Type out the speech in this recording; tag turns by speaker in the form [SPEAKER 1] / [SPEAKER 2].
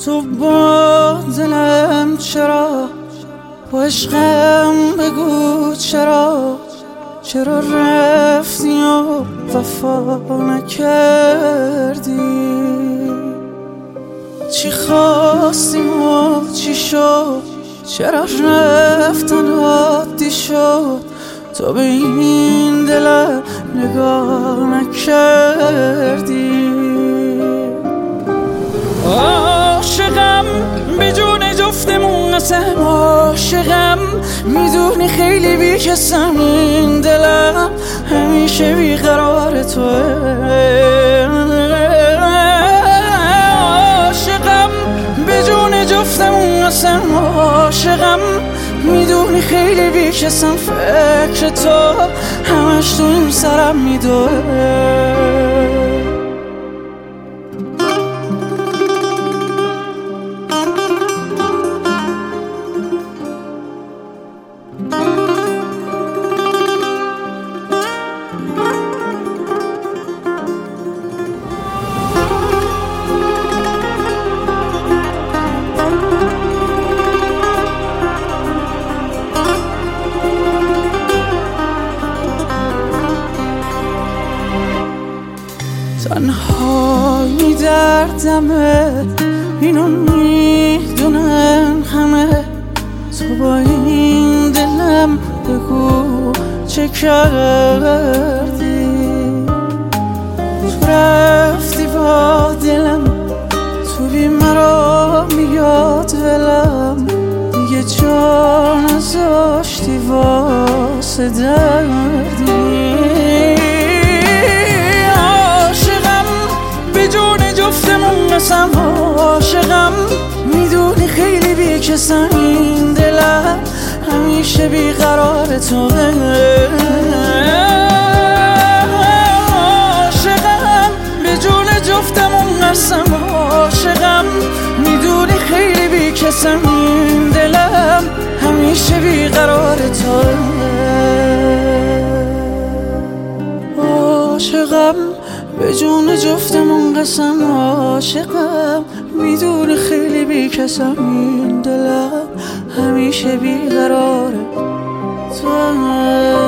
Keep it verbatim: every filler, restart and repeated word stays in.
[SPEAKER 1] تو با دلم چرا، با عشقم بگو چرا، چرا رفتی و وفا نکردی؟ چی خواستیم و چی شد، چرا رفتن عادی شد؟ تو به این دلم نگاه نکردی. عاشقم به جون جفتمون قسم، عاشقم میدونی خیلی بیکسم، این دلم همیشه بیقرار توه. عاشقم به جون جفتمون قسم، عاشقم میدونی خیلی بیکسم، فکر تو همش تو این سرم میدوه. تنهایی دردمه، اینو میدونن همه، تو با این دلم بگو چه کردی؟ تو رفتی با دلم، تو بی مرا میاد ولم، دیگه جا نذاشتی واسه دردی. قسم عاشقم میدونی خیلی بیکسم، این دلم همیشه بیقرار توه. عاشقم به جون جفتمون قسم، عاشقم میدونی خیلی بیکسم، این دلم همیشه بیقرار توه. عاشقم به جون جفتمون قسم، عاشقم میدونی خیلی بیکسم، این دلم همیشه بیقراره تو.